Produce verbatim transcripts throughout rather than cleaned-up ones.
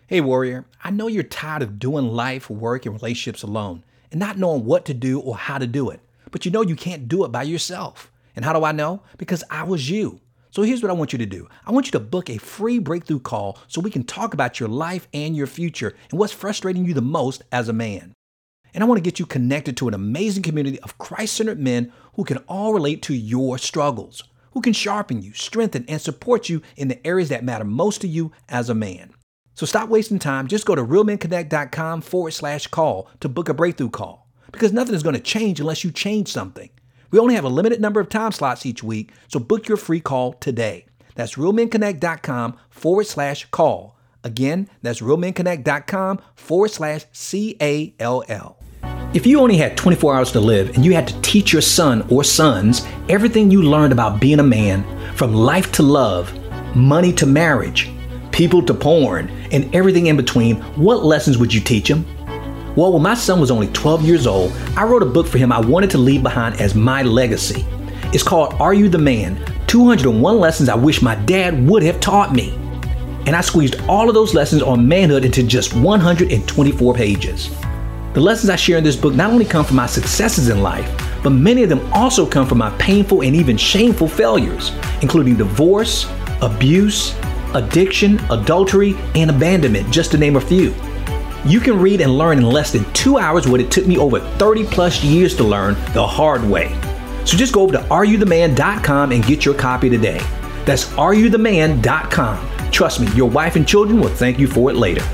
Hey, warrior, I know you're tired of doing life, work, and relationships alone and not knowing what to do or how to do it. But you know you can't do it by yourself. And how do I know? Because I was you. So here's what I want you to do. I want you to book a free breakthrough call so we can talk about your life and your future and what's frustrating you the most as a man. And I want to get you connected to an amazing community of Christ-centered men who can all relate to your struggles, who can sharpen you, strengthen, and support you in the areas that matter most to you as a man. So stop wasting time. Just go to realmenconnect.com forward slash call to book a breakthrough call, because nothing is going to change unless you change something. We only have a limited number of time slots each week, so book your free call today. That's realmenconnect.com forward slash call. Again, that's realmenconnect.com forward slash C A L L. If you only had twenty-four hours to live and you had to teach your son or sons everything you learned about being a man, from life to love, money to marriage, people to porn, and everything in between, what lessons would you teach him? Well, when my son was only twelve years old, I wrote a book for him I wanted to leave behind as my legacy. It's called Are You the Man? two hundred one Lessons I Wish My Dad Would Have Taught Me. And I squeezed all of those lessons on manhood into just one hundred twenty-four pages. The lessons I share in this book not only come from my successes in life, but many of them also come from my painful and even shameful failures, including divorce, abuse, addiction, adultery, and abandonment, just to name a few. You can read and learn in less than two hours what it took me over thirty plus years to learn the hard way. So just go over to are you the man dot com and get your copy today. That's are you the man dot com. Trust me, your wife and children will thank you for it later.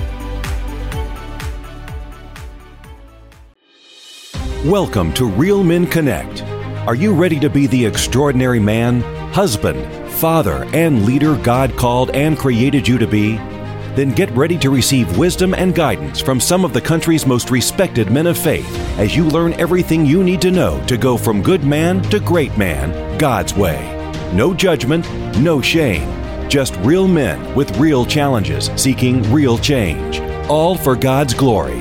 Welcome to Real Men Connect. Are you ready to be the extraordinary man, husband, father, and leader God called and created you to be? Then get ready to receive wisdom and guidance from some of the country's most respected men of faith as you learn everything you need to know to go from good man to great man, God's way. No judgment, no shame. Just real men with real challenges seeking real change. All for God's glory.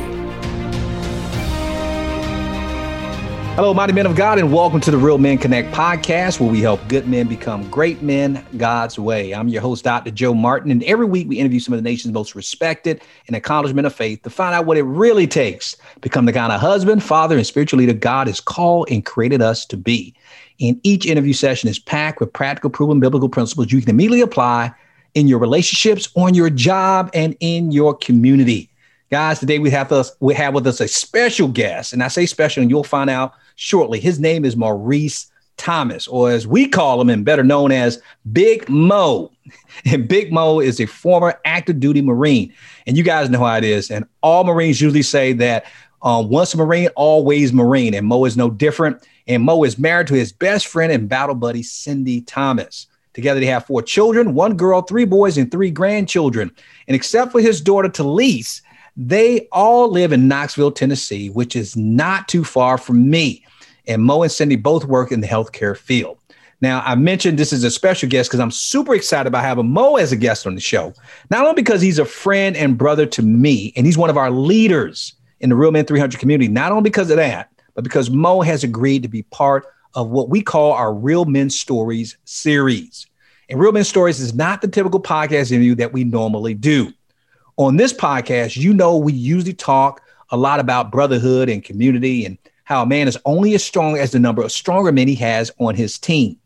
Hello, mighty men of God, and welcome to the Real Men Connect podcast, where we help good men become great men God's way. I'm your host, Doctor Joe Martin, and every week we interview some of the nation's most respected and accomplished men of faith to find out what it really takes to become the kind of husband, father, and spiritual leader God has called and created us to be. And each interview session is packed with practical, proven biblical principles you can immediately apply in your relationships, on your job, and in your community. Guys, today we have us we have with us a special guest, and I say special, and you'll find out shortly. His name is Maurice Thomas, or as we call him, and better known as Big Mo. And Big Mo is a former active duty Marine, and you guys know how it is. And all Marines usually say that um, once a Marine, always Marine, and Mo is no different. And Mo is married to his best friend and battle buddy, Cindy Thomas. Together, they have four children, one girl, three boys, and three grandchildren. And except for his daughter, Talise, they all live in Knoxville, Tennessee, which is not too far from me. And Mo and Cindy both work in the healthcare field. Now, I mentioned this is a special guest because I'm super excited about having Mo as a guest on the show. Not only because he's a friend and brother to me, and he's one of our leaders in the Real Men three hundred community, not only because of that, but because Mo has agreed to be part of what we call our Real Men Stories series. And Real Men Stories is not the typical podcast interview that we normally do. On this podcast, you know, we usually talk a lot about brotherhood and community and how a man is only as strong as the number of stronger men he has on his team.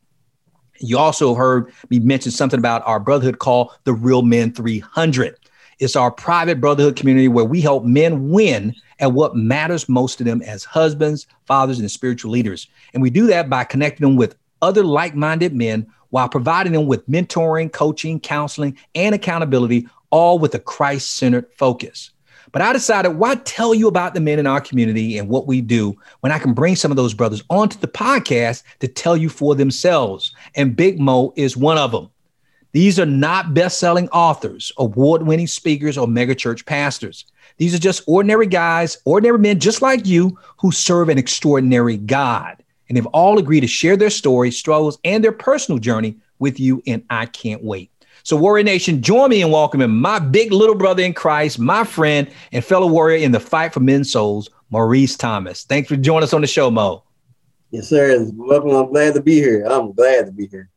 You also heard me mention something about our brotherhood called the Real Men three hundred. It's our private brotherhood community where we help men win at what matters most to them as husbands, fathers, and spiritual leaders. And we do that by connecting them with other like-minded men while providing them with mentoring, coaching, counseling, and accountability, all with a Christ-centered focus. But I decided, why tell you about the men in our community and what we do when I can bring some of those brothers onto the podcast to tell you for themselves? And Big Mo is one of them. These are not best-selling authors, award-winning speakers, or megachurch pastors. These are just ordinary guys, ordinary men just like you who serve an extraordinary God. And they've all agreed to share their stories, struggles, and their personal journey with you, and I can't wait. So Warrior Nation, join me in welcoming my big little brother in Christ, my friend and fellow warrior in the fight for men's souls, Maurice Thomas. Thanks for joining us on the show, Mo. Yes, sir. Welcome. I'm glad to be here. I'm glad to be here.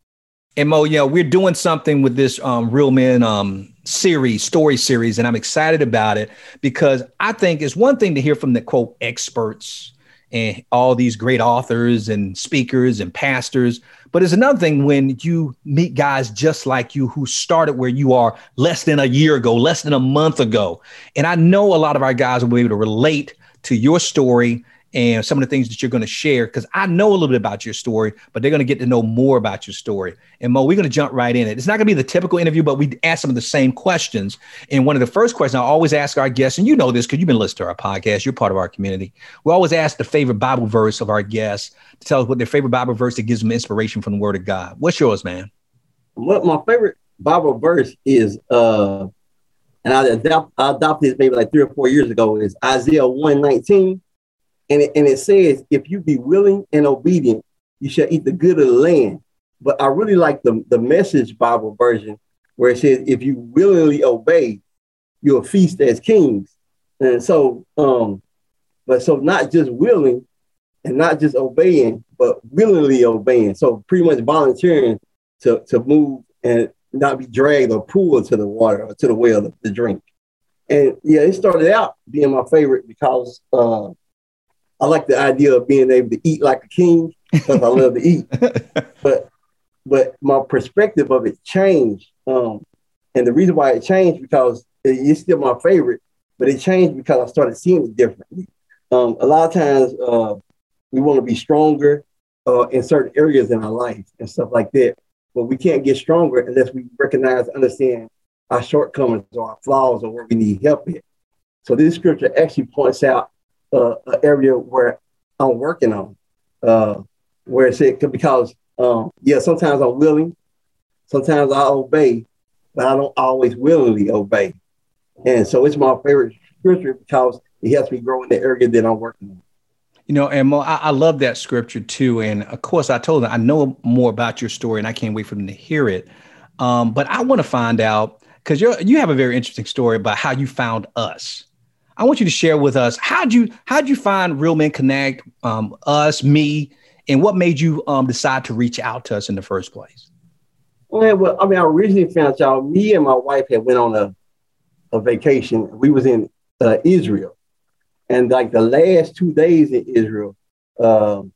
And Mo, you know, we're doing something with this um, Real Men um, series, story series, and I'm excited about it because I think it's one thing to hear from the quote experts and all these great authors and speakers and pastors, but it's another thing when you meet guys just like you who started where you are less than a year ago, less than a month ago. And I know a lot of our guys will be able to relate to your story and some of the things that you're going to share, because I know a little bit about your story, but they're going to get to know more about your story. And Mo, we're going to jump right in it. It's not going to be the typical interview, but we ask some of the same questions. And one of the first questions I always ask our guests, and you know this because you've been listening to our podcast, you're part of our community. We always ask the favorite Bible verse of our guests to tell us what their favorite Bible verse that gives them inspiration from the Word of God. What's yours, man? What my favorite Bible verse is, uh, and I, adopt, I adopted this maybe like three or four years ago, is Isaiah one nineteen. And it, and it says, if you be willing and obedient, you shall eat the good of the land. But I really like the, the Message Bible version where it says, if you willingly obey, you'll feast as kings. And so, um, but so not just willing and not just obeying, but willingly obeying. So pretty much volunteering to, to move and not be dragged or pulled to the water or to the well to, to drink. And yeah, it started out being my favorite because, uh, I like the idea of being able to eat like a king because I love to eat. But but my perspective of it changed. Um, and the reason why it changed because it, it's still my favorite, but it changed because I started seeing it differently. Um, a lot of times uh, we want to be stronger uh, in certain areas in our life and stuff like that. But we can't get stronger unless we recognize, understand our shortcomings or our flaws or where we need help in. So this scripture actually points out Uh, an area where I'm working on, uh, where it said, because, um, yeah, sometimes I'm willing, sometimes I obey, but I don't always willingly obey. And so it's my favorite scripture because it helps me grow in the area that I'm working on. You know, and Mo, I, I love that scripture too. And of course, I told them I know more about your story and I can't wait for them to hear it. Um, but I want to find out, because you you have a very interesting story about how you found us. I want you to share with us, how'd you, how'd you find Real Men Connect, um, us, me, and what made you um, decide to reach out to us in the first place? Well, well, I mean, I originally found y'all, me and my wife had went on a, a vacation. We was in uh, Israel. And like the last two days in Israel, um,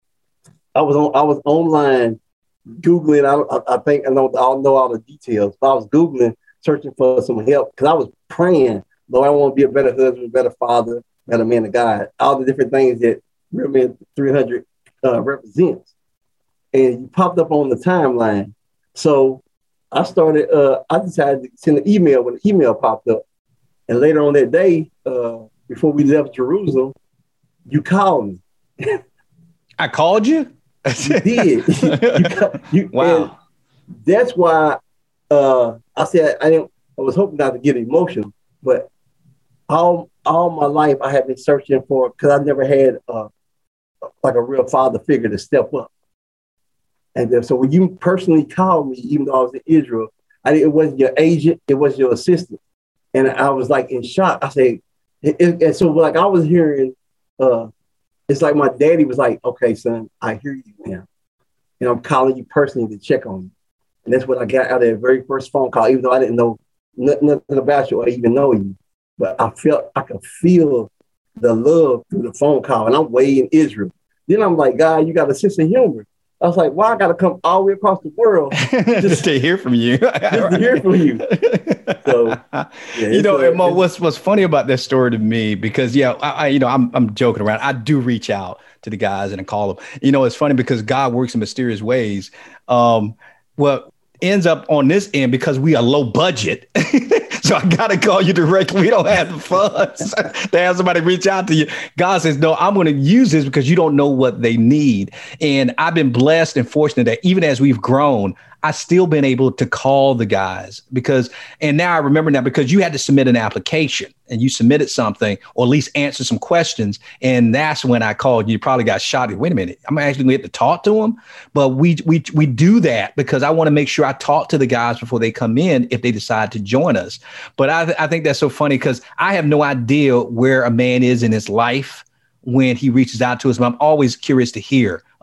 I was on, I was online Googling. I, I think I know, I don't know all the details, but I was Googling, searching for some help because I was praying, Lord, I want to be a better husband, better father, better man of God, all the different things that Real Men three hundred uh, represents. And you popped up on the timeline. So I started, uh, I decided to send an email when the email popped up. And later on that day, uh, before we left Jerusalem, you called me. I called you? You did. you, you, wow. That's why uh, I said I didn't, I was hoping not to get emotional, but all all my life I have been searching for, because I never had uh, like a real father figure to step up. And then, so when you personally called me, even though I was in Israel, I, it wasn't your agent, it was your assistant. And I was like in shock. I said, it, it, and so like I was hearing, uh, it's like my daddy was like, okay, son, I hear you now. And I'm calling you personally to check on you. And that's what I got out of that very first phone call, even though I didn't know nothing, nothing about you or even know you. But I felt, I could feel the love through the phone call. And I'm way in Israel. Then I'm like, God, you got a sense of humor. I was like, why well, I got to come all the way across the world just, just to hear from you. Just to hear from you. So, yeah, you know, uh, Mo, what's what's funny about this story to me, because yeah, I, I you know, I'm I'm joking around. I do reach out to the guys and I call them. You know, it's funny because God works in mysterious ways. Um, what ends up on this end, because we are low budget. So I got to call you directly. We don't have the funds to have somebody reach out to you. God says, no, I'm going to use this because you don't know what they need. And I've been blessed and fortunate that even as we've grown, I've still been able to call the guys because, and now I remember now, because you had to submit an application and you submitted something or at least answer some questions. And that's when I called you. You probably got shot. Wait a minute, I'm actually going to get to talk to them. But we, we, we do that because I want to make sure I talk to the guys before they come in if they decide to join us. But I, th- I think that's so funny because I have no idea where a man is in his life when he reaches out to us. But I'm always curious to hear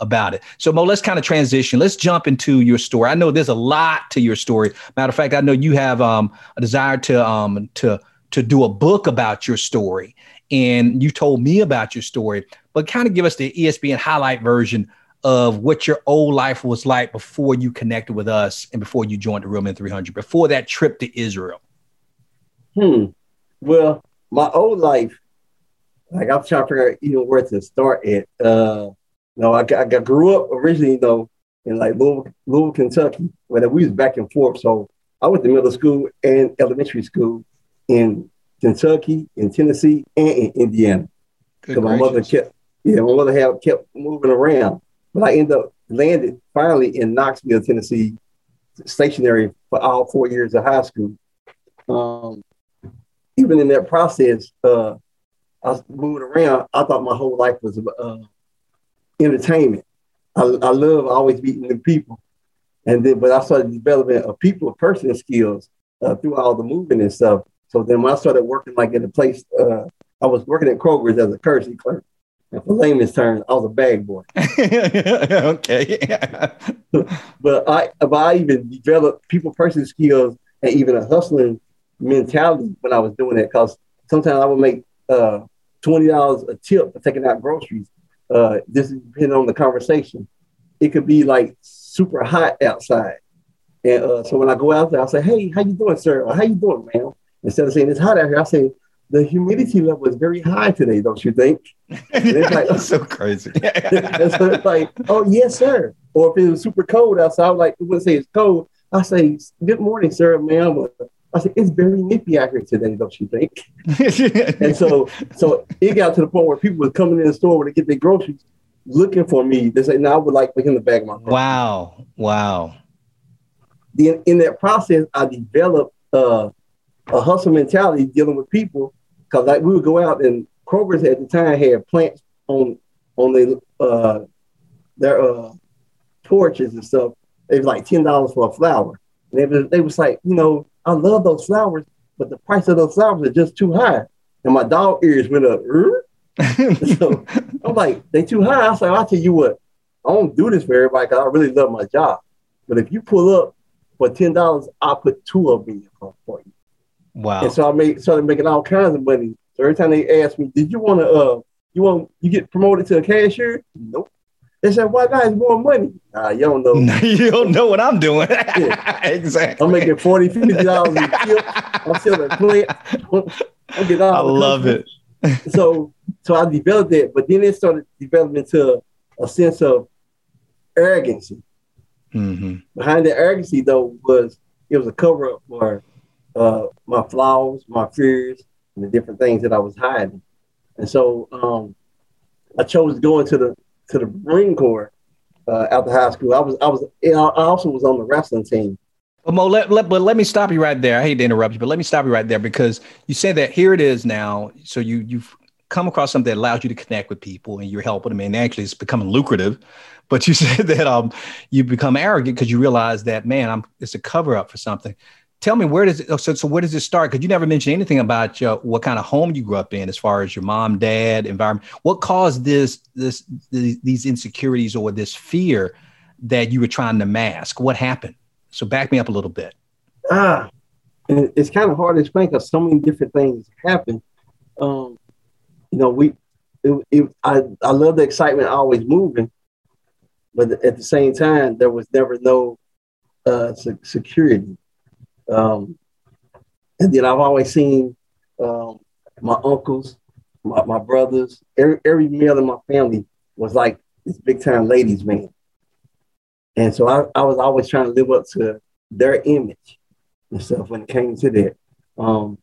about it. So Mo, let's kind of transition. Let's jump into your story. I know there's a lot to your story. Matter of fact, I know you have um, a desire to um, to to do a book about your story, and you told me about your story. But kind of give us the E S P N highlight version of what your old life was like before you connected with us and before you joined the Real Men three hundred, before that trip to Israel. Hmm. Well, my old life, like I'm trying to figure out even where to start at. Uh, no, I, I grew up originally, you know, in like Louisville, Louisville, Kentucky, where we was back and forth. So I went to middle school and elementary school in Kentucky, in Tennessee, and in Indiana. Good so my mother kept, yeah, my mother had kept moving around. But I ended up landed finally in Knoxville, Tennessee, stationary for all four years of high school. Um, even in that process, uh, I was moving around. I thought my whole life was uh, entertainment. I, I love always meeting new people. And then, but I started developing a people person skills uh, through all the moving and stuff. So then when I started working like in a place, uh, I was working at Kroger's as a courtesy clerk. And for layman's terms, I was a bag boy. Okay. but I, but I even developed people person skills and even a hustling mentality when I was doing it. Because sometimes I would make uh, twenty dollars a tip for taking out groceries. Uh, this is depending on the conversation. It could be like super hot outside. And uh, so when I go out there, I'll say, hey, how you doing, sir? Or how you doing, ma'am? Instead of saying it's hot out here, I say, the humidity level is very high today, don't you think? And it's like, that's so crazy. And so it's like, oh, yes, sir. Or if it was super cold outside, I would like, I wouldn't say it's cold. I say, good morning, sir, ma'am. I said, it's very nippy out here today, don't you think? And so so it got to the point where people were coming in the store when they get their groceries looking for me. They say, no, I would like for him to bag my groceries. Wow. Wow. Then in that process, I developed uh, a hustle mentality dealing with people. Because like we would go out and Kroger's at the time had plants on on the, uh, their uh, porches and stuff. It was like ten dollars for a flower. And they was, they was like, you know, I love those flowers, but the price of those flowers are just too high. And my dog ears went up. So I'm like, they too high. I said, I'll tell you what, I don't do this for everybody because I really love my job. But if you pull up for ten dollars, I'll put two of them in your car for you. Wow. And so I made started making all kinds of money. So every time they ask me, did you want to, uh, you want, you get promoted to a cashier? Nope. They said, why not? It's more money. Nah, you don't know. You don't know what I'm doing. Yeah. Exactly. I'm making forty dollars, fifty dollars in tips. I'm selling plants. I'm getting all I love customers. it. so, so I developed it, but then it started developing into a sense of arrogancy. Mm-hmm. Behind the arrogancy, though, was it was a cover up for uh, my flaws, my fears, and the different things that I was hiding. And so um, I chose to go into the to the Marine Corps uh, after high school. I was I was I also was on the wrestling team. But Mo, let, let, but let me stop you right there. I hate to interrupt you, but let me stop you right there because you said that here it is now. So you you've come across something that allows you to connect with people and you're helping them, and actually it's becoming lucrative. But you said that um you become arrogant because you realize that, man, I'm it's a cover up for something. Tell me, where does it, so, so where does it start? Because you never mentioned anything about uh, what kind of home you grew up in as far as your mom, dad, environment. What caused this, this, this, these insecurities or this fear that you were trying to mask? What happened? So back me up a little bit. Ah, and it's kind of hard to explain because so many different things happen. Um, you know, we, it, it, I, I love the excitement always moving, but at the same time, there was never no uh, security. Um, and then I've always seen um, my uncles, my, my brothers, every, every male in my family was like this big time ladies man. And so I, I was always trying to live up to their image and stuff when it came to that. Um,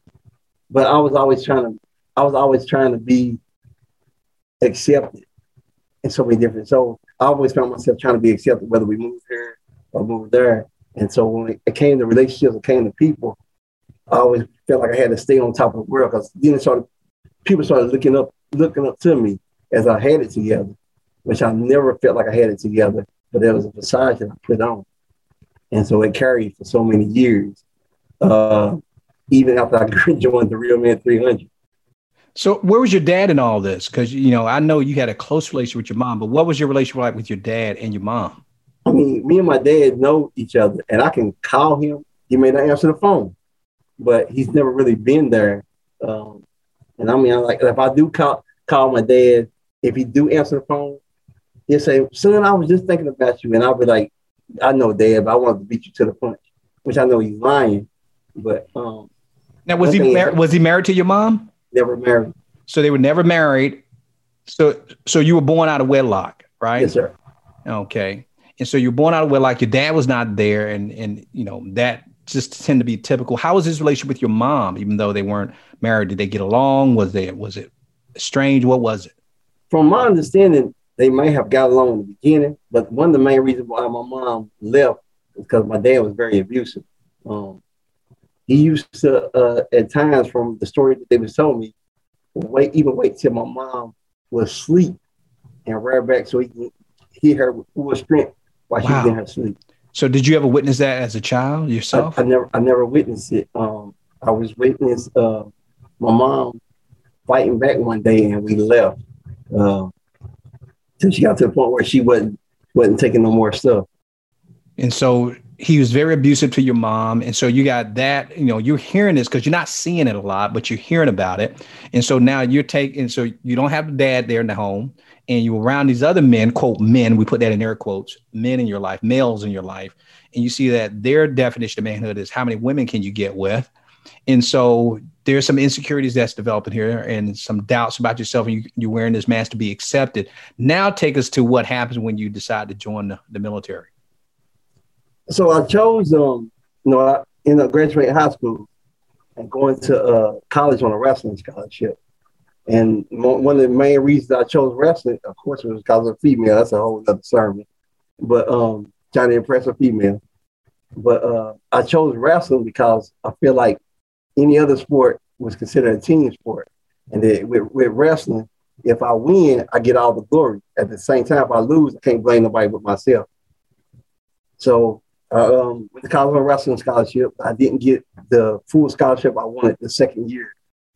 but I was always trying to, I was always trying to be accepted in so many different. So I always found myself trying to be accepted, whether we moved here or moved there. And so when it came to relationships, it came to people, I always felt like I had to stay on top of the world because then it started, people started looking up, looking up to me as I had it together, which I never felt like I had it together, but there was a facade that I put on. And so it carried for so many years, uh, even after I joined the Real Men three hundred. So where was your dad in all this? Because, you know, I know you had a close relationship with your mom, but what was your relationship like with your dad and your mom? I mean, me and my dad know each other, and I can call him. He may not answer the phone, but he's never really been there. Um, and I mean, like, if I do call, call my dad, if he do answer the phone, he'll say, son, I was just thinking about you. And I'll be like, I know, Dad, but I wanted to beat you to the punch, which I know he's lying. But um, now, was he mar- was he married to your mom? Never married. So they were never married. So so you were born out of wedlock, right? Yes, sir. Okay. And so you're born out of wedlock. Your dad was not there, and and you know that just tend to be typical. How was his relationship with your mom, even though they weren't married? Did they get along? Was they was it strange? What was it? From my understanding, they may have got along in the beginning, but one of the main reasons why my mom left was because my dad was very abusive. Um, he used to, uh, at times, from the story that they was telling me, wait, even wait till my mom was asleep and right back so he can hear her with full strength while wow. she was in her sleep. So did you ever witness that as a child yourself? I, I never, I never witnessed it. Um, I was witness uh, my mom fighting back one day, and we left. Uh, till she got to the point where she wasn't wasn't taking no more stuff. And so he was very abusive to your mom. And so you got that, you know, you're hearing this because you're not seeing it a lot, but you're hearing about it. And so now you're taking, so you don't have a dad there in the home, and you're around these other men, quote, men, we put that in air quotes, men in your life, males in your life. And you see that their definition of manhood is how many women can you get with? And so there's some insecurities that's developing here and some doubts about yourself, and you, you're wearing this mask to be accepted. Now take us to what happens when you decide to join the, the military. So I chose, um, you know, I ended up graduating high school and going to uh, college on a wrestling scholarship. And mo- one of the main reasons I chose wrestling, of course, was because of female. That's a whole other sermon. But um, trying to impress a female. But uh, I chose wrestling because I feel like any other sport was considered a team sport. And then with, with wrestling, if I win, I get all the glory. At the same time, if I lose, I can't blame nobody but myself. So uh, um, with the college wrestling scholarship, I didn't get the full scholarship I wanted the second year.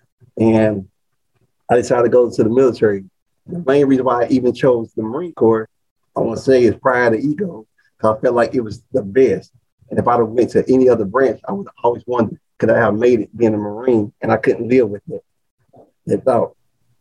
And I decided to go to the military. The main reason why I even chose the Marine Corps, I want to say, is pride and ego, because I felt like it was the best. And if I'd have went to any other branch, I would have always wondered, could I have made it being a Marine? And I couldn't live with it. That thought.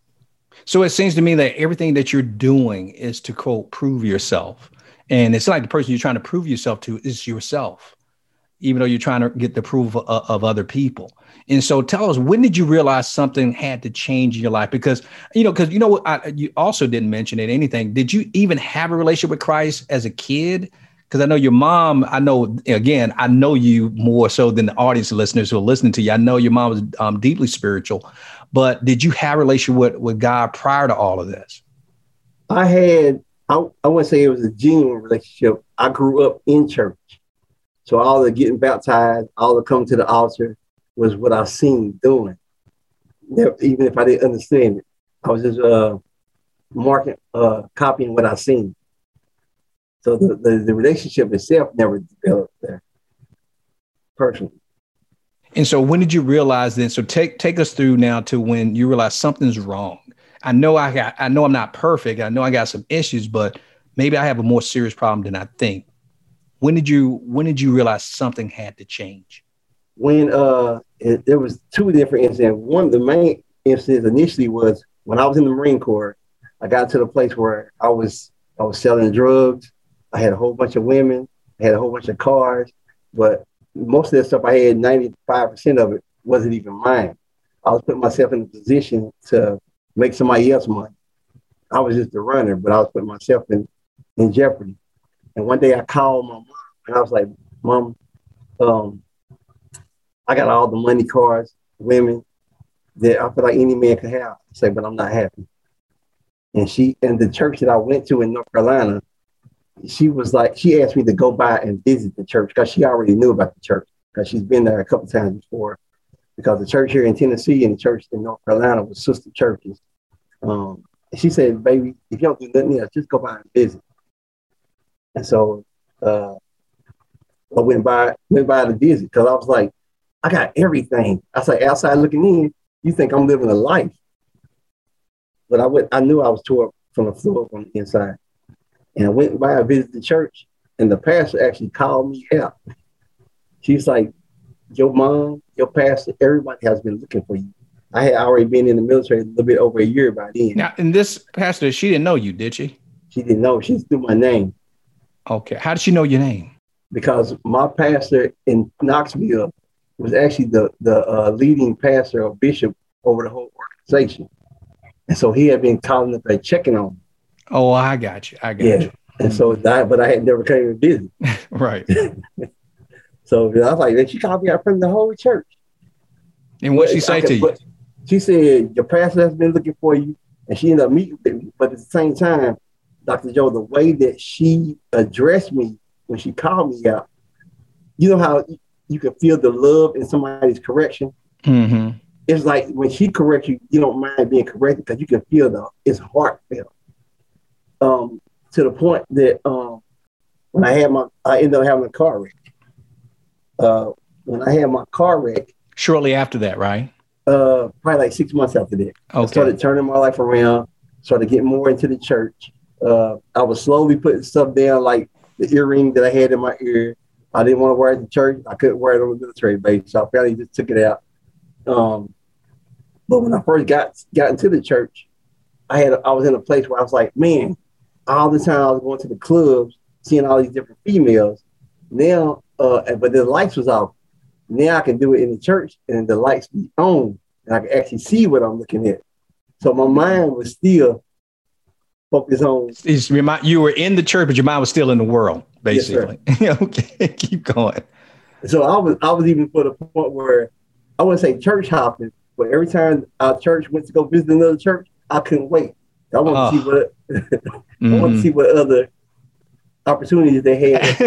So it seems to me that everything that you're doing is to, quote, prove yourself. And it's like the person you're trying to prove yourself to is yourself, even though you're trying to get the approval of, of other people. And so tell us, when did you realize something had to change in your life? Because, you know, because, you know, I, you also didn't mention it, anything. Did you even have a relationship with Christ as a kid? Because I know your mom, I know, again, I know you more so than the audience listeners who are listening to you. I know your mom was um, deeply spiritual, but did you have a relationship with, with God prior to all of this? I had, I, I wouldn't say it was a genuine relationship. I grew up in church. So all the getting baptized, all the coming to the altar was what I seen doing. Even if I didn't understand it, I was just uh, marking, uh, copying what I seen. So the, the, the relationship itself never developed there, personally. And so when did you realize then? So take take us through now to when you realize something's wrong. I know I got, I know I'm not perfect. I know I got some issues, but maybe I have a more serious problem than I think. When did you when did you realize something had to change? When uh, it, there was two different incidents. One of the main incidents initially was when I was in the Marine Corps. I got to the place where I was I was selling drugs. I had a whole bunch of women. I had a whole bunch of cars, but most of that stuff I had, ninety-five percent of it wasn't even mine. I was putting myself in a position to make somebody else money. I was just a runner, but I was putting myself in, in jeopardy. And one day I called my mom and I was like, Mom, um, I got all the money, cars, women that I feel like any man could have. I said, but I'm not happy. And she, and the church that I went to in North Carolina, she was like, she asked me to go by and visit the church because she already knew about the church because she's been there a couple of times before, because the church here in Tennessee and the church in North Carolina was sister churches. Um, she said, baby, if you don't do nothing else, just go by and visit. And so uh, I went by, went by to visit because I was like, I got everything. I was like, outside looking in, you think I'm living a life. but I went. I knew I was tore up from the floor from the inside, and I went by. I visited the church, and the pastor actually called me out. She's like, "Your mom, your pastor, everybody has been looking for you." I had already been in the military a little bit over a year by then. Now, and this pastor, she didn't know you, did she? She didn't know. She just knew my name. Okay. How did she know your name? Because my pastor in Knoxville was actually the, the uh, leading pastor or bishop over the whole organization. And so he had been calling up there checking on me. Oh, I got you. I got yeah. you. And so that, but I had never came to visit. Right. So I was like, man, she called me out from the whole church. And what she say to you? She said, your pastor has been looking for you. And she ended up meeting with me. But at the same time, Doctor Joe, the way that she addressed me when she called me out, you know how you can feel the love in somebody's correction? Mm-hmm. It's like when she corrects you, you don't mind being corrected because you can feel the it's heartfelt. Um, to the point that um, when I had my, I ended up having a car wreck. Uh, when I had my car wreck. Shortly after that, right? Uh, probably like six months after that. Okay. I started turning my life around, started getting more into the church. Uh, I was slowly putting stuff down, like the earring that I had in my ear. I didn't want to wear it at church. I couldn't wear it on the military base, so I finally just took it out. Um, but when I first got got into the church, I had I was in a place where I was like, man, all the time I was going to the clubs, seeing all these different females. Now, uh, but the lights was off. Now I can do it in the church and the lights be on and I can actually see what I'm looking at. So my mind was still focused on. It's, you were in the church, but your mind was still in the world, basically. Yes, okay, keep going. So I was I was even for the point where I wouldn't say church hopping, but every time our church went to go visit another church, I couldn't wait. I wanted oh. to see what mm-hmm. I wanted to see what other opportunities they had.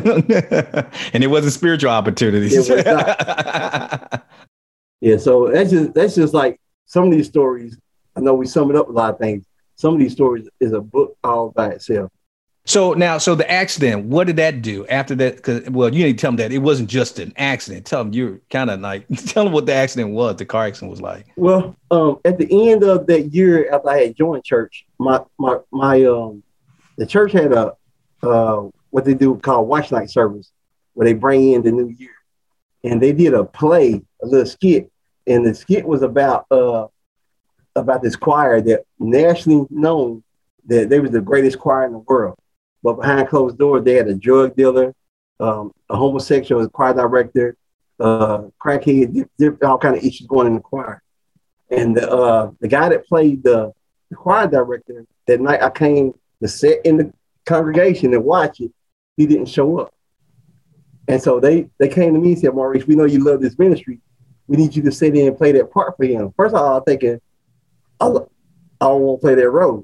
And it wasn't spiritual opportunities. It was not. Yeah, so that's just that's just like some of these stories. I know we sum it up a lot of things. Some of these stories is a book all by itself. So now, so the accident, what did that do after that? Because, well, you need to tell them that it wasn't just an accident. Tell them you're kind of like, tell them what the accident was, the car accident was like. Well, um, at the end of that year after I had joined church, my my my um, the church had a uh, what they do called watch night service, where they bring in the new year, and they did a play, a little skit, and the skit was about uh about this choir that nationally known that they was the greatest choir in the world. But behind closed doors, they had a drug dealer, um, a homosexual, a choir director, uh, crackhead, dip, dip, all kind of issues going in the choir. And the, uh, the guy that played the, the choir director, that night I came to sit in the congregation and watch it, he didn't show up. And so they, they came to me and said, Maurice, we know you love this ministry. We need you to sit in and play that part for him. First of all, I'm thinking, I, I don't want to play that role.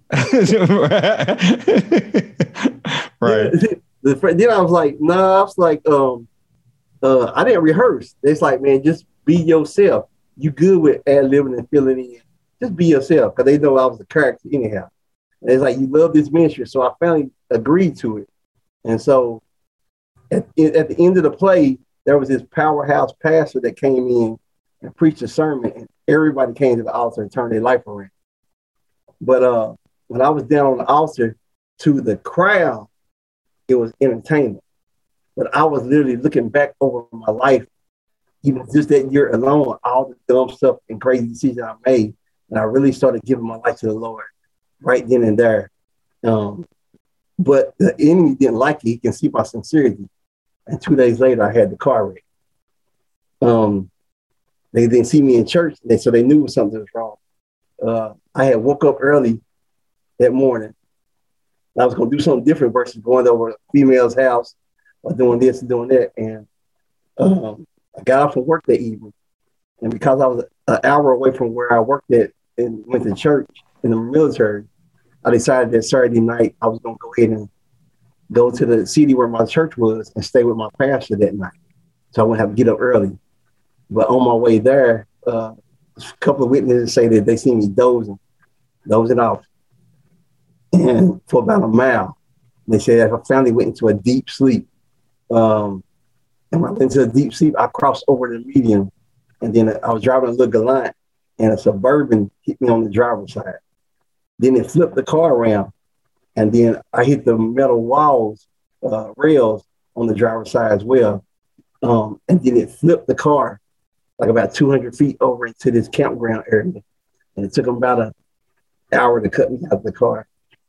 Right. Then, then I was like, nah, I was like, um, uh, I didn't rehearse. It's like, man, just be yourself. You good with ad-libbing and filling in. Just be yourself, because they know I was the character anyhow. And it's like, you love this ministry. So I finally agreed to it. And so at, at the end of the play, there was this powerhouse pastor that came in and preached a sermon, and everybody came to the altar and turned their life around. But uh, when I was down on the altar, to the crowd, it was entertainment. But I was literally looking back over my life, even just that year alone, all the dumb stuff and crazy decisions I made. And I really started giving my life to the Lord right then and there. Um, but the enemy didn't like it. He can see my sincerity. And two days later, I had the car wreck. Um, they didn't see me in church, they, so they knew something was wrong. Uh, I had woke up early that morning. I was going to do something different versus going over a female's house or doing this and doing that. And um, I got off from work that evening. And because I was an hour away from where I worked at and went to church in the military, I decided that Saturday night I was going to go ahead and go to the city where my church was and stay with my pastor that night. So I wouldn't have to get up early. But on my way there, uh, a couple of witnesses say that they seen me dozing, dozing off. And for about a mile, they said I finally went into a deep sleep. Um, and when I went into a deep sleep, I crossed over the median. And then I was driving a little Galant, and a Suburban hit me on the driver's side. Then it flipped the car around, and then I hit the metal walls, uh, rails on the driver's side as well. Um, and then it flipped the car like about two hundred feet over into this campground area. And it took them about an hour to cut me out of the car.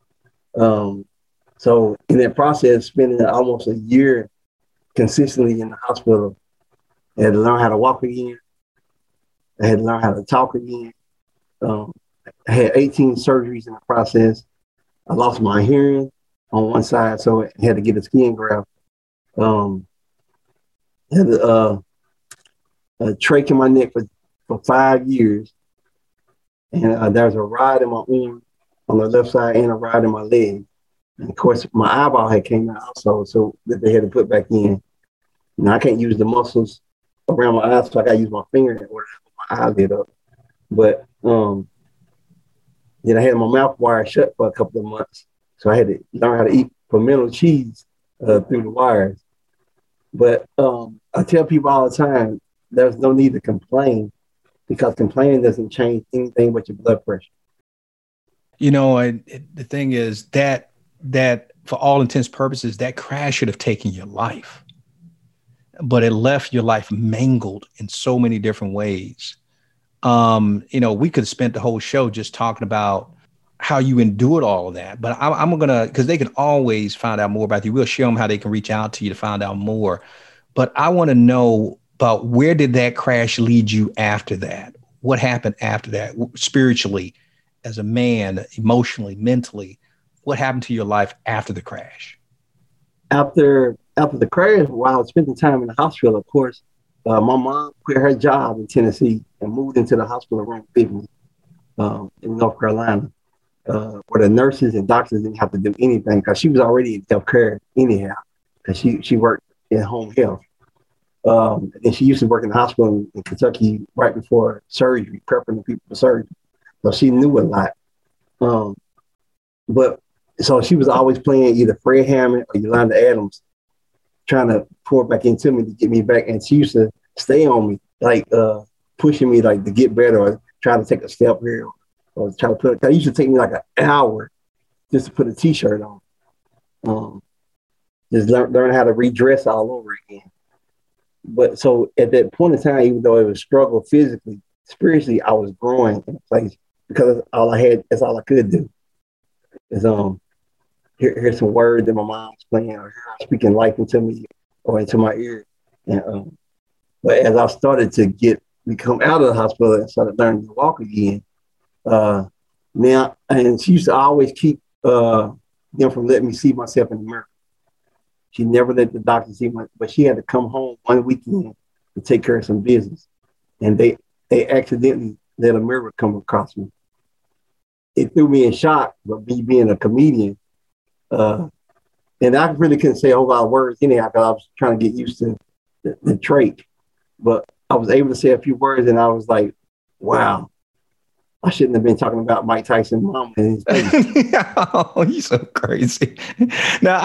Um, so in that process, spending almost a year consistently in the hospital, I had to learn how to walk again. I had to learn how to talk again. Um, I had eighteen surgeries in the process. I lost my hearing on one side, so I had to get a skin graft. Um, I had a, uh, a trach in my neck for, for five years. And uh, there was a rod in my arm on the left side and a rod in my leg. And of course, my eyeball had came out also, so that they had to put back in. Now I can't use the muscles around my eyes, so I got to use my finger in order to put my eyelid up. But um, then I had my mouth wired shut for a couple of months. So I had to learn how to eat pimento cheese uh, through the wires. But um, I tell people all the time, there's no need to complain, because complaining doesn't change anything but your blood pressure. You know, I, it, the thing is that, that for all intents and purposes, that crash should have taken your life, but it left your life mangled in so many different ways. Um, you know, we could have spent the whole show just talking about how you endured all of that, but I, I'm going to, because they can always find out more about you. We'll show them how they can reach out to you to find out more. But I want to know about, where did that crash lead you after that? What happened after that, spiritually, as a man, emotionally, mentally? What happened to your life after the crash? After after the crash, while I was spending time in the hospital, of course, uh, my mom quit her job in Tennessee and moved into the hospital room with me um, in North Carolina, uh, where the nurses and doctors didn't have to do anything, because she was already in healthcare anyhow, because she, she worked in home health. Um, and she used to work in the hospital in, in Kentucky right before surgery, prepping the people for surgery. So she knew a lot. Um, but so she was always playing either Fred Hammond or Yolanda Adams, trying to pour back into me to get me back. And she used to stay on me, like uh, pushing me like to get better, or try to take a step here, or try to put it. It used to take me like an hour just to put a t-shirt on. Um, just learn, learn how to redress all over again. But so at that point in time, even though it was a struggle physically, spiritually, I was growing in a place, because all I had, that's all I could do. Is um, hear, hear some words that my mom was playing, or speaking life into me or into my ear. And um, but as I started to get become out of the hospital and started learning to walk again, uh, now and she used to always keep uh, them from letting me see myself in the mirror. She never let the doctor see my, but she had to come home one weekend to take care of some business, and they they accidentally let a mirror come across me. It threw me in shock, but me being a comedian, uh, and I really couldn't say a whole lot of words anyhow, because I was trying to get used to the, the trach. But I was able to say a few words, and I was like, wow, I shouldn't have been talking about Mike Tyson's mom and his baby. Oh, you're so crazy. Now,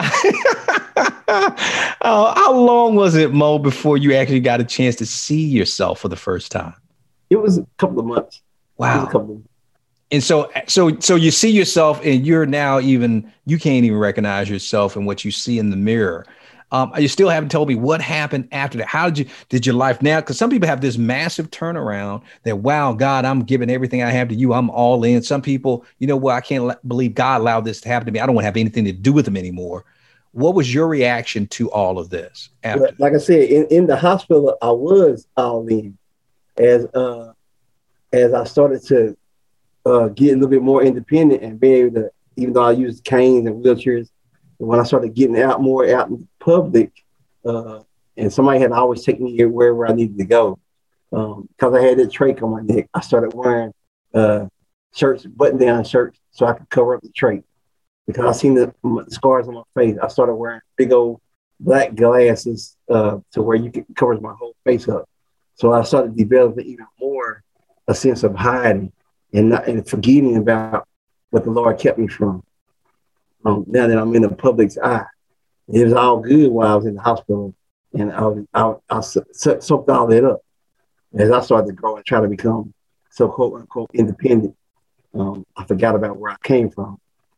uh, how long was it, Mo, before you actually got a chance to see yourself for the first time? It was a couple of months. Wow. It was a couple of And so, so, so you see yourself, and you're now even, you can't even recognize yourself in what you see in the mirror. Um, you still haven't told me what happened after that. How did you, did your life now? Because some people have this massive turnaround that, wow, God, I'm giving everything I have to you. I'm all in. Some people, you know what? I can't l- believe God allowed this to happen to me. I don't want to have anything to do with him anymore. What was your reaction to all of this? After? Like I said, in, in the hospital, I was all in. As uh, as I started to uh, get a little bit more independent and be able to, even though I used canes and wheelchairs, when I started getting out more out in public, uh, and somebody had always taken me wherever I needed to go, because um, I had that trach on my neck, I started wearing uh, shirts, button-down shirts, so I could cover up the trach. Because I seen the, the scars on my face, I started wearing big old black glasses uh, to where you could cover my whole face up. So I started developing even more a sense of hiding and not and forgetting about what the Lord kept me from. Um, now that I'm in the public's eye, it was all good while I was in the hospital, and I was I, I soaked all that up as I started to grow and try to become so quote unquote independent. Um, I forgot about where I came from.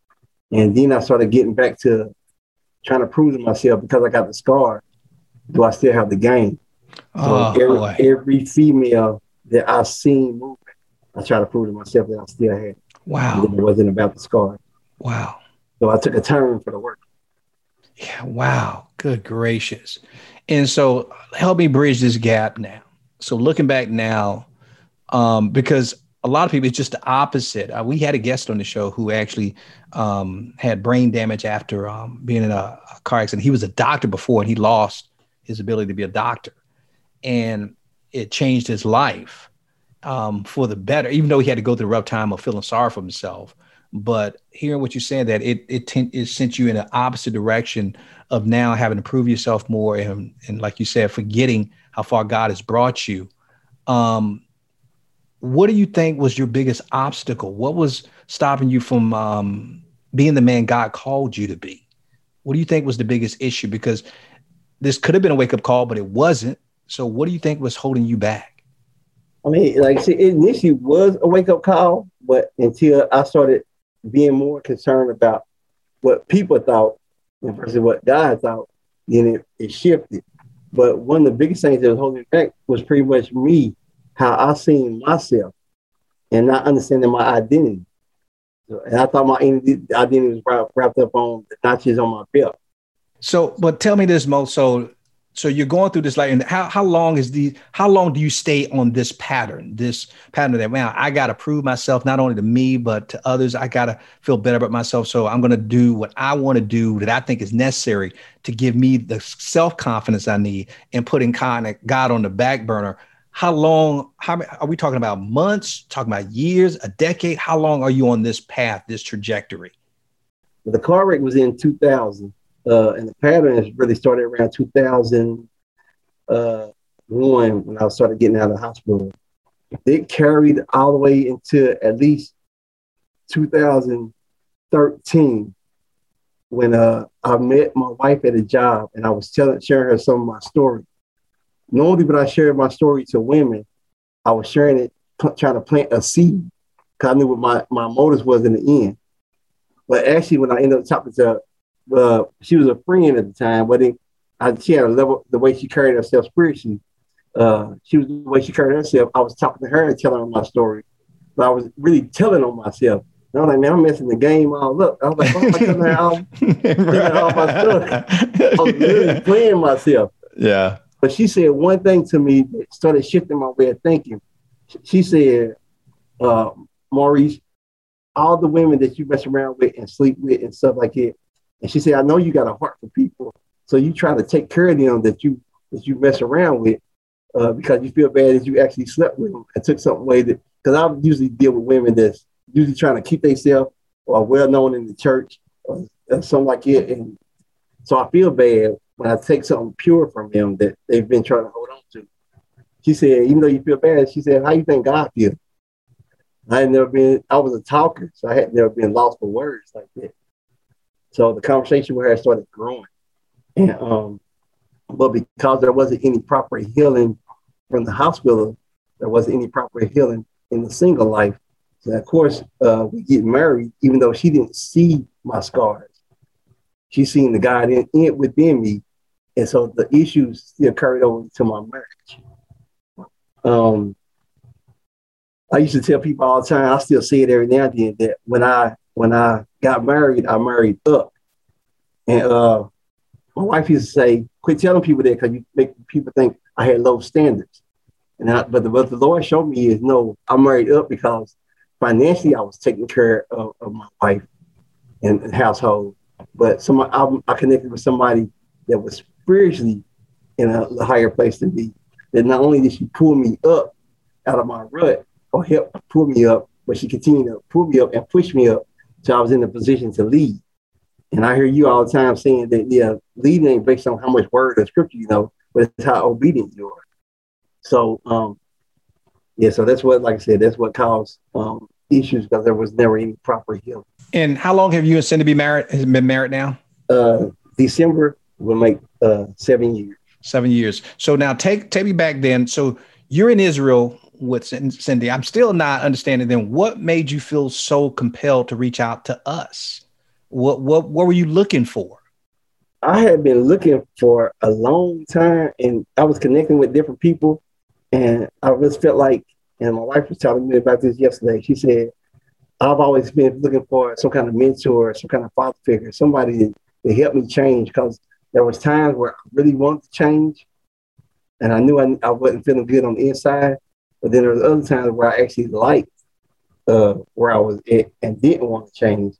And then I started getting back to trying to prove to myself, because I got the scar, do I still have the game? Oh, so every, boy. every female that I've seen moving, I try to prove to myself that I still had it. Wow. And it wasn't about the scar. Wow. So I took a turn for the work. Yeah. Wow. Good gracious. And so help me bridge this gap now. So looking back now, um, because a lot of people, it's just the opposite. Uh, we had a guest on the show who actually um, had brain damage after um, being in a, a car accident. He was a doctor before, and he lost his ability to be a doctor. And it changed his life um, for the better, even though he had to go through the rough time of feeling sorry for himself. But hearing what you're saying, that it it, ten, it sent you in the opposite direction of now having to prove yourself more. And, and like you said, forgetting how far God has brought you. Um, what do you think was your biggest obstacle? What was stopping you from um, being the man God called you to be? What do you think was the biggest issue? Because this could have been a wake-up call, but it wasn't. So what do you think was holding you back? I mean, like I said, it initially was a wake-up call, but until I started being more concerned about what people thought versus what God thought, then it, it shifted. But one of the biggest things that was holding me back was pretty much me, how I seen myself and not understanding my identity. So, and I thought my identity was wrapped, wrapped up on the notches on my belt. So, but tell me this, Mo. So, so you're going through this, like, and how how long is the how long do you stay on this pattern? This pattern that, man, I got to prove myself not only to me but to others. I got to feel better about myself. So I'm going to do what I want to do that I think is necessary to give me the self confidence I need, and putting kind of God on the back burner. How long? How are we talking about? Months? Talking about years? A decade? How long are you on this path, this trajectory? The car wreck was in two thousand. Uh, and the pattern has really started around two thousand one when I started getting out of the hospital. It carried all the way into at least two thousand thirteen when uh, I met my wife at a job, and I was telling, sharing her some of my story. Normally, when I shared my story to women, I was sharing it, p- trying to plant a seed, because I knew what my, my motives was in the end. But actually, when I ended up talking to Uh, she was a friend at the time, but it, I, she had a level, the way she carried herself spiritually. Uh, she was the way she carried herself. I was talking to her and telling her my story, but I was really telling on myself. And I was like, man, I'm messing the game all up. I was like, why am I telling her all, telling all my stuff? I was really playing myself. Yeah. But she said one thing to me that started shifting my way of thinking. She said, uh, Maurice, all the women that you mess around with and sleep with and stuff like that, and she said, I know you got a heart for people, so you try to take care of them that you that you mess around with uh, because you feel bad that you actually slept with them and took something away. That, because I usually deal with women that's usually trying to keep themselves or well known in the church or, or something like it. And so I feel bad when I take something pure from them that they've been trying to hold on to. She said, even though you feel bad, she said, how you think God feels? I had never been, I was a talker, so I had never been lost for words like that. So the conversation with her started growing. And, um, but because there wasn't any proper healing from the hospital, there wasn't any proper healing in the single life. So of course, uh, we get married, even though she didn't see my scars. She seen the God in, in within me. And so the issues still carried over to my marriage. Um, I used to tell people all the time, I still say it every now and then, that when I when I got married, I married up. And uh, my wife used to say, quit telling people that, because you make people think I had low standards. And I, but the, what the Lord showed me is, no, I married up because financially I was taking care of, of my wife and, and household. But somebody, I, I connected with somebody that was spiritually in a, a higher place than me. That not only did she pull me up out of my rut or help pull me up, but she continued to pull me up and push me up till I was in a position to lead. And I hear you all the time saying that, yeah, leading ain't based on how much word or scripture you know, but it's how obedient you are. So, um, yeah, so that's what, like I said, that's what caused um, issues, because there was never any proper healing. And how long have you and Cindy been married? Has been married now? Uh, December will make uh, seven years. Seven years. So now take take me back then. So you're in Israel with Cindy. I'm still not understanding then what made you feel so compelled to reach out to us? What, what, what were you looking for? I had been looking for a long time, and I was connecting with different people, and I just felt like, and my wife was telling me about this yesterday. She said, I've always been looking for some kind of mentor, some kind of father figure, somebody to, to help me change, because there was times where I really wanted to change, and I knew I, I wasn't feeling good on the inside. But then there was other times where I actually liked uh, where I was at and didn't want to change.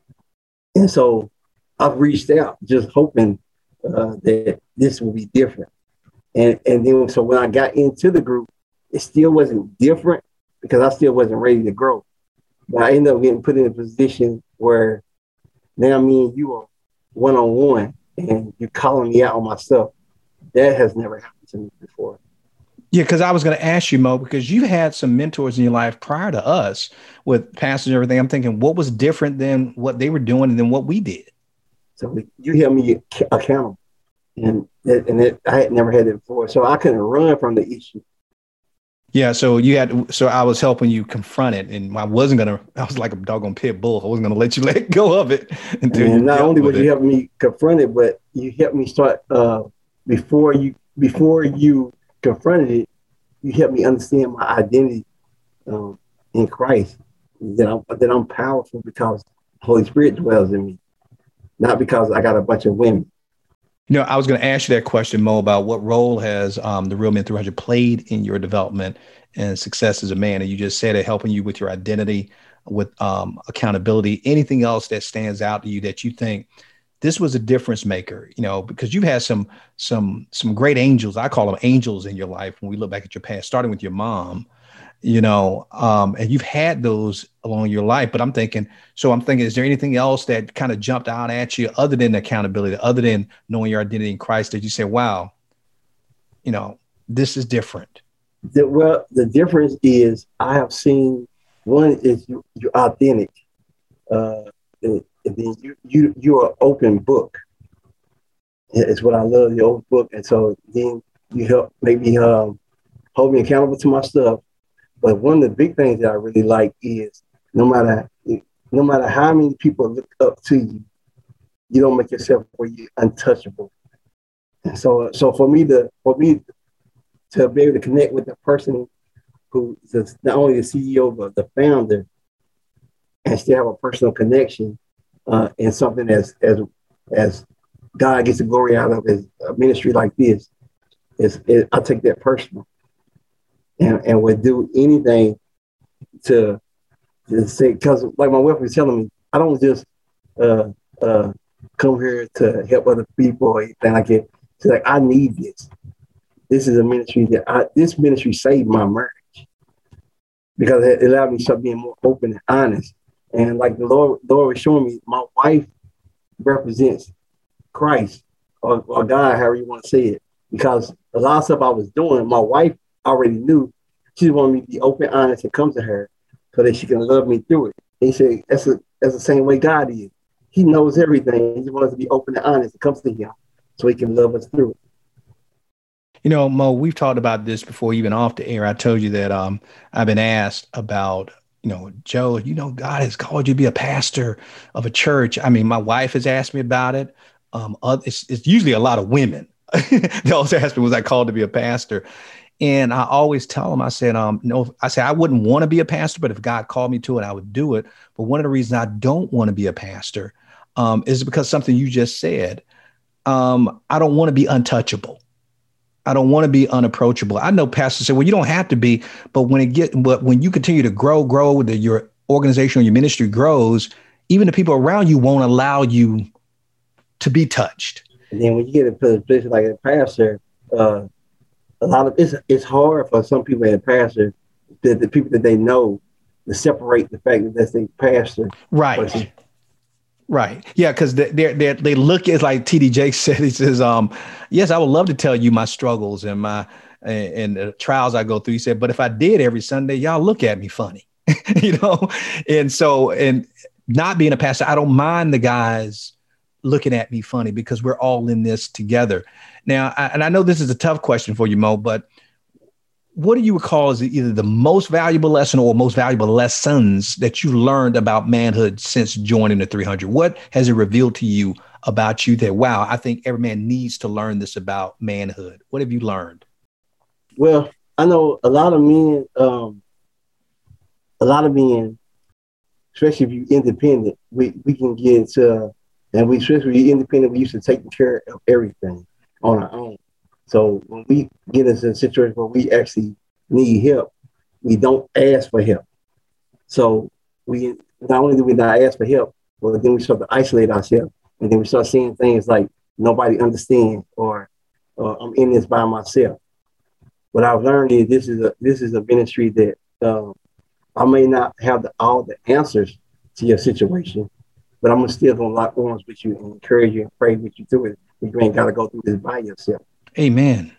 And so I've reached out just hoping uh, that this will be different. And and then so when I got into the group, it still wasn't different because I still wasn't ready to grow. But I ended up getting put in a position where now me and you are one-on-one and you're calling me out on my stuff. That has never happened to me before. Yeah, because I was going to ask you, Mo, because you had some mentors in your life prior to us with pastors and everything. I'm thinking, what was different than what they were doing and than what we did? So you held me accountable, and it, and it, I had never had it before, so I couldn't run from the issue. Yeah, so you had, so I was helping you confront it, and I wasn't gonna. I was like a doggone pit bull. I wasn't gonna let you let go of it until and you. Not only would it. you help me confront it, but you helped me start uh, before you before you confronted it. You helped me understand my identity um, in Christ. That I'm that I'm powerful because the Holy Spirit dwells in me, not because I got a bunch of women. You know, I was going to ask you that question, Mo, about what role has um, the Real Men three hundred played in your development and success as a man? And you just said it, helping you with your identity, with um, accountability. Anything else that stands out to you that you think this was a difference maker? You know, because you've had some some some great angels. I call them angels in your life when we look back at your past, starting with your mom. You know, um, and you've had those along your life. But I'm thinking, so I'm thinking, is there anything else that kind of jumped out at you other than accountability, other than knowing your identity in Christ, that you say, wow, you know, this is different? The, well, the difference is I have seen, one is you, you're authentic. Uh, and, and then you, you, you're an open book. It's what I love, the open book. And so then you help maybe um, hold me accountable to my stuff. But one of the big things that I really like is no matter no matter how many people look up to you, you don't make yourself where you're untouchable. And so, so for me to for me to be able to connect with the person who is not only the C E O but the founder, and still have a personal connection, uh, and something as as as God gets the glory out of his a ministry like this, is it, I take that personal. And, and would do anything to, to say, because like my wife was telling me, I don't just uh, uh, come here to help other people or anything like that. She's like, I need this. This is a ministry that I, this ministry saved my marriage because it allowed me to start being more open and honest. And like the Lord, Lord was showing me, my wife represents Christ or, or God, however you want to say it, because a lot of stuff I was doing, my wife already knew. She wanted me to be open, honest, and come to her so that she can love me through it. And he said, that's, a, that's the same way God is. He knows everything. He just wants us to be open and honest and come to him so he can love us through it. You know, Mo, we've talked about this before, even off the air. I told you that um, I've been asked about, you know, Joe, you know, God has called you to be a pastor of a church. I mean, my wife has asked me about it. Um, it's, it's usually a lot of women. They also asked me, was I called to be a pastor? And I always tell them, I said, um, no, I said, I wouldn't want to be a pastor, but if God called me to it, I would do it. But one of the reasons I don't want to be a pastor um, is because something you just said. Um, I don't want to be untouchable. I don't want to be unapproachable. I know pastors say, well, you don't have to be, but when it get, but when you continue to grow, grow, the, your organization or your ministry grows, even the people around you won't allow you to be touched. And then when you get into a position like a pastor, uh, a lot of it's it's hard for some people as a pastor, the, the people that they know, to separate the fact that that's a pastor. Right. Person. Right. Yeah, because they they they look at, like T D Jakes said, he says, um, yes, I would love to tell you my struggles and my and, and the trials I go through. He said, but if I did every Sunday, y'all look at me funny, you know? And so, and not being a pastor, I don't mind the guys looking at me funny because we're all in this together. Now, I, and I know this is a tough question for you, Mo, but what do you recall as either the most valuable lesson or most valuable lessons that you learned about manhood since joining the three hundred? What has it revealed to you about you that, wow, I think every man needs to learn this about manhood? What have you learned? Well, I know a lot of men, um, a lot of men, especially if you're independent, we, we can get to, and we, especially if you're independent, we used to take care of everything on our own. So when we get into a situation where we actually need help, we don't ask for help. So we not only do we not ask for help, but then we start to isolate ourselves, and then we start seeing things like nobody understands, or uh, I'm in this by myself. What I've learned is this is a this is a ministry that um, I may not have the, all the answers to your situation, but I'm still gonna lock arms with you and encourage you and pray with you through it. You ain't got to go through this by yourself. Amen.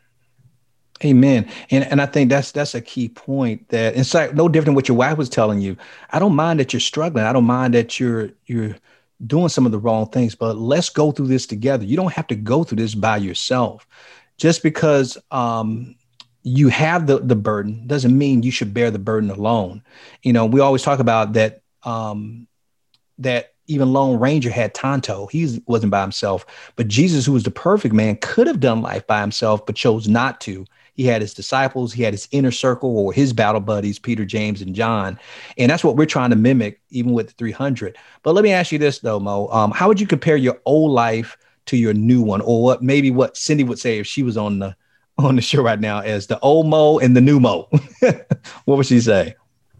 Amen. And and I think that's that's a key point, that it's like no different than what your wife was telling you. I don't mind that you're struggling. I don't mind that you're you're doing some of the wrong things, but let's go through this together. You don't have to go through this by yourself. Just because um, you have the, the burden doesn't mean you should bear the burden alone. You know, we always talk about that, um, that even Lone Ranger had Tonto. He wasn't by himself, but Jesus, who was the perfect man, could have done life by himself, but chose not to. He had his disciples, he had his inner circle or his battle buddies, Peter, James, and John. And that's what we're trying to mimic, even with the three hundred. But let me ask you this though, Mo, um, how would you compare your old life to your new one? Or what, maybe what Cindy would say if she was on the, on the show right now, as the old Mo and the new Mo? What would she say?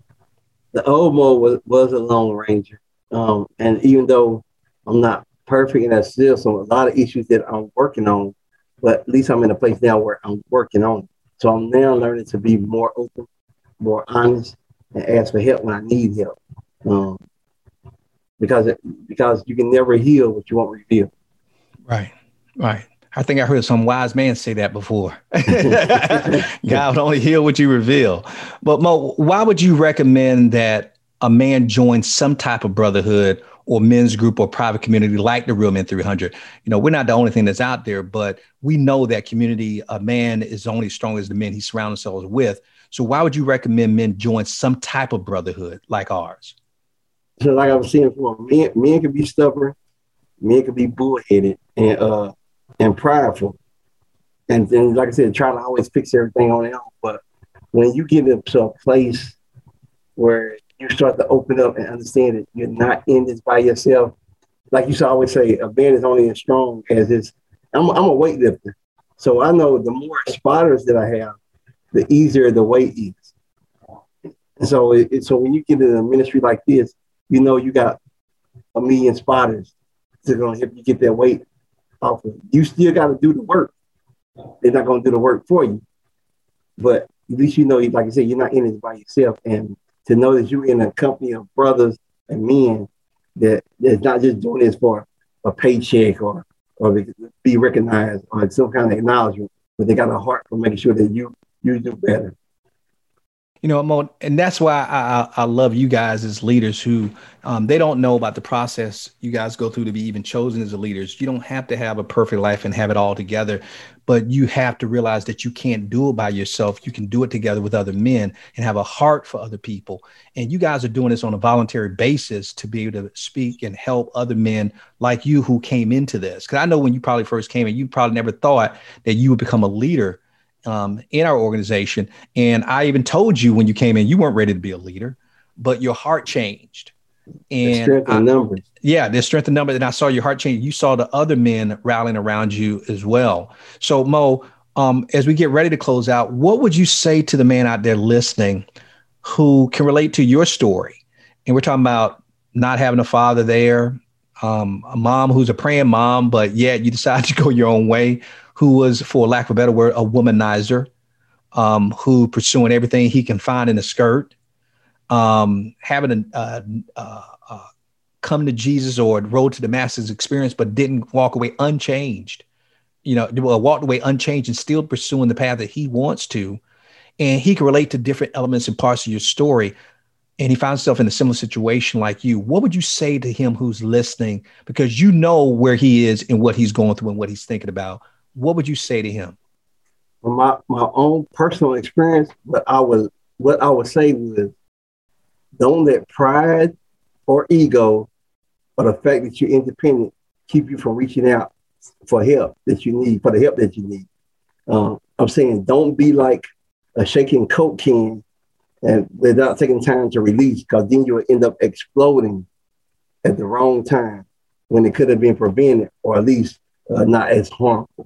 The old Mo was, was a Lone Ranger. Um, and even though I'm not perfect, and there's still some, a lot of issues that I'm working on, but at least I'm in a place now where I'm working on it. So I'm now learning to be more open, more honest, and ask for help when I need help. Um, because it, because you can never heal what you won't reveal. Right, right. I think I heard some wise man say that before. God would only heal what you reveal. But Mo, why would you recommend that a man join some type of brotherhood or men's group or private community like the Real Men three hundred? You know, we're not the only thing that's out there, but we know that community, a man is only as strong as the men he surrounds himself with. So why would you recommend men join some type of brotherhood like ours? So like I was saying before, men, men can be stubborn, men can be bullheaded and uh and prideful. And then, like I said, try to always fix everything on their own. But when you get into a place where you start to open up and understand that you're not in this by yourself, like you should always say, a man is only as strong as his. I'm, I'm a weightlifter. So I know the more spotters that I have, the easier the weight is. And so, it, it, so when you get in a ministry like this, you know you got a million spotters that are going to help you get that weight off of. You still got to do the work. They're not going to do the work for you. But at least you know, like I said, you're not in it by yourself. And to know that you're in a company of brothers and men that that's not just doing this for a paycheck or or be recognized or some kind of acknowledgement, but they got a heart for making sure that you you do better. You know, Mo, and that's why I, I, I love you guys as leaders who um, they don't know about the process you guys go through to be even chosen as a leaders. You don't have to have a perfect life and have it all together, but you have to realize that you can't do it by yourself. You can do it together with other men and have a heart for other people. And you guys are doing this on a voluntary basis to be able to speak and help other men like you who came into this. Because I know when you probably first came in, you probably never thought that you would become a leader Um, in our organization. And I even told you when you came in, you weren't ready to be a leader, but your heart changed. And the strength in numbers. Yeah, there's strength in numbers. And I saw your heart change. You saw the other men rallying around you as well. So Mo, um, as we get ready to close out, what would you say to the man out there listening who can relate to your story? And we're talking about not having a father there, um, a mom who's a praying mom, but yet you decide to go your own way, who was, for lack of a better word, a womanizer, um, who pursuing everything he can find in a skirt, um, having a uh, uh, uh, come to Jesus or road to Damascus experience, but didn't walk away unchanged, you know, well, walked away unchanged and still pursuing the path that he wants to. And he can relate to different elements and parts of your story. And he finds himself in a similar situation like you. What would you say to him who's listening? Because you know where he is and what he's going through and what he's thinking about. What would you say to him? from my, my own personal experience, what I was what I would say was, don't let pride or ego or the fact that you're independent keep you from reaching out for help that you need, for the help that you need. Um, I'm saying don't be like a shaking Coke can and without taking time to release, because then you'll end up exploding at the wrong time when it could have been prevented, or at least uh, not as harmful.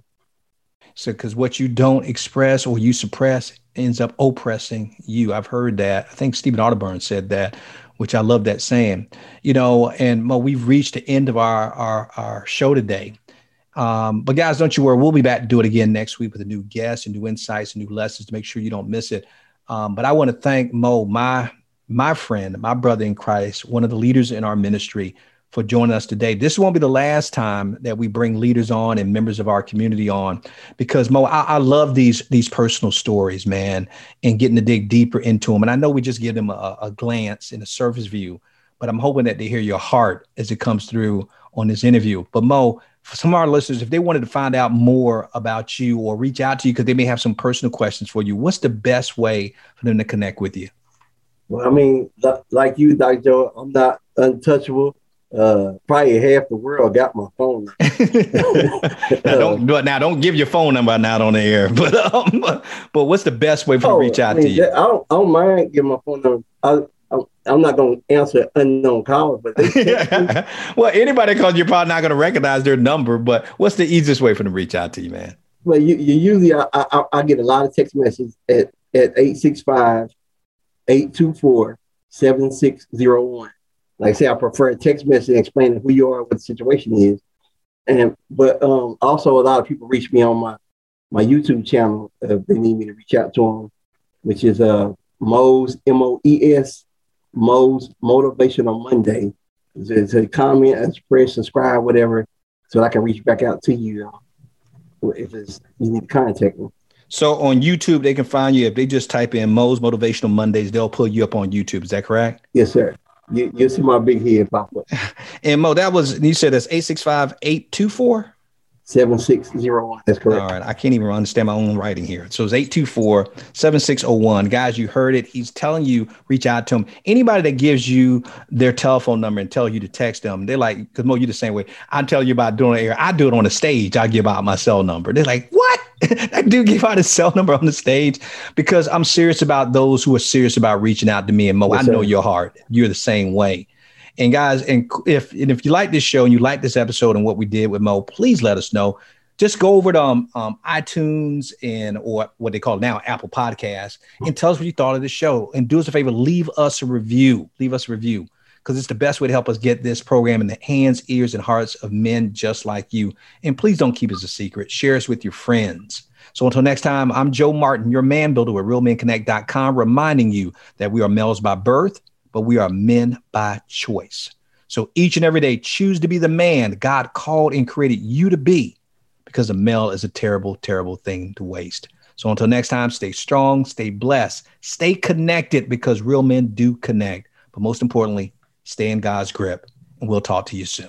So, because what you don't express or you suppress ends up oppressing you. I've heard that. I think Stephen Arterburn said that, which I love that saying. You know, and Mo, we've reached the end of our our, our show today. Um, but guys, don't you worry. We'll be back to do it again next week with a new guest and new insights and new lessons to make sure you don't miss it. Um, but I want to thank Mo, my my friend, my brother in Christ, one of the leaders in our ministry, for joining us today. This won't be the last time that we bring leaders on and members of our community on, because Mo, I, I love these these personal stories, man, and getting to dig deeper into them. And I know we just give them a, a glance and a surface view, but I'm hoping that they hear your heart as it comes through on this interview. But Mo, for some of our listeners, if they wanted to find out more about you or reach out to you because they may have some personal questions for you, what's the best way for them to connect with you? Well, I mean, like you, Doctor Joe, I'm not untouchable. Uh, probably half the world got my phone number. now, don't, now, don't give your phone number out on the air. But um, but what's the best way for oh, to reach out I mean, to you? I don't, I don't mind giving my phone number. I, I, I'm not going to answer unknown callers. But they, well, anybody calls, you're probably not going to recognize their number. But what's the easiest way for them to reach out to you, man? Well, you, you usually I, I, I get a lot of text messages at at eight six five, eight two four, seven six zero one. Like I say, I prefer a text message explaining who you are, what the situation is. And but um, also a lot of people reach me on my, my YouTube channel if they need me to reach out to them, which is uh, Mo's, M O E S, Mo's Motivational Monday. It's, it's a comment, express, subscribe, whatever, so I can reach back out to you uh, if it's, you need to contact me. So on YouTube, they can find you. If they just type in Mo's Motivational Mondays, they'll pull you up on YouTube. Is that correct? Yes, sir. You, you'll see my big head pop up. And Mo, that was, you said that's eight six five, eight two four? seven six zero one. That's correct. All right. I can't even understand my own writing here. So it's eight two four, seven six zero one. Guys, you heard it. He's telling you, reach out to him. Anybody that gives you their telephone number and tell you to text them, they're like, because Mo, you're the same way. I tell you about doing it air. I do it on the stage. I give out my cell number. They're like, what? I do give out his cell number on the stage because I'm serious about those who are serious about reaching out to me. And Mo, yes, I know sir. Your heart. You're the same way. And guys, and if and if you like this show and you like this episode and what we did with Mo, please let us know. Just go over to um, um, iTunes and or what they call now Apple Podcasts and tell us what you thought of the show. And do us a favor, leave us a review. Leave us a review because it's the best way to help us get this program in the hands, ears, and hearts of men just like you. And please don't keep us a secret. Share us with your friends. So until next time, I'm Joe Martin, your man builder with real men connect dot com, reminding you that we are males by birth, but we are men by choice. So each and every day, choose to be the man God called and created you to be, because a male is a terrible, terrible thing to waste. So until next time, stay strong, stay blessed, stay connected, because real men do connect. But most importantly, stay in God's grip, and we'll talk to you soon.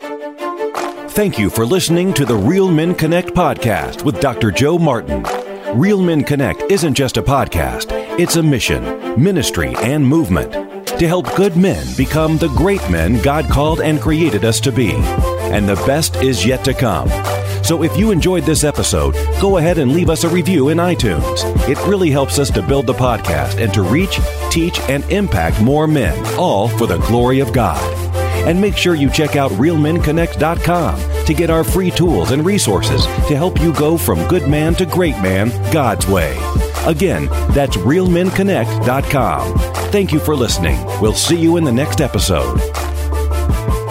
Thank you for listening to the Real Men Connect podcast with Doctor Joe Martin. Real Men Connect isn't just a podcast. It's a mission, ministry, and movement to help good men become the great men God called and created us to be. And the best is yet to come. So if you enjoyed this episode, go ahead and leave us a review in iTunes. It really helps us to build the podcast and to reach, teach, and impact more men, all for the glory of God. And make sure you check out real men connect dot com to get our free tools and resources to help you go from good man to great man God's way. Again, that's real men connect dot com. Thank you for listening. We'll see you in the next episode.